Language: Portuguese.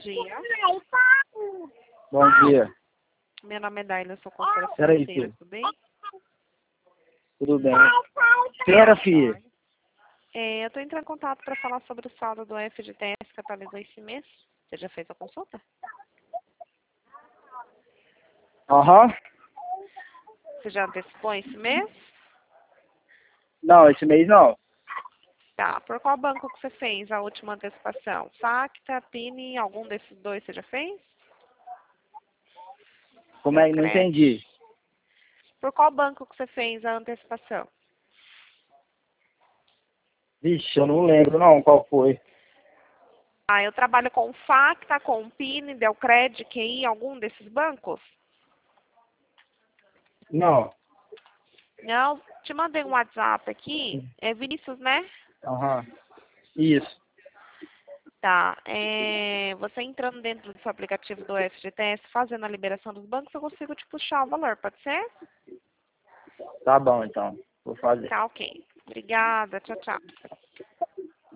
dia. Bom dia. Meu nome é Daila, eu sou consultora Peraí, financeira, filho. tudo bem? Tudo bem. Espera, filho. Eu estou entrando em contato para falar sobre o saldo do FGTS que atualizou esse mês. Você já fez a consulta? Aham. Você já antecipou esse mês? Não, esse mês não. Tá. Por qual banco que você fez a última antecipação? Facta, Pini, algum desses dois você já fez? Como é que não Neocred. entendi? Por qual banco que você fez a antecipação? Vixe, eu não lembro não qual foi. Eu trabalho com Facta, com Pini, Neocred, QI, algum desses bancos? Não. Não, te mandei um WhatsApp aqui. É Vinícius, né? Aham. Isso. Tá. Você entrando dentro do seu aplicativo do FGTS, fazendo a liberação dos bancos, eu consigo te puxar o valor, pode ser? Tá bom, então. Vou fazer. Tá, ok. Obrigada. Tchau, tchau.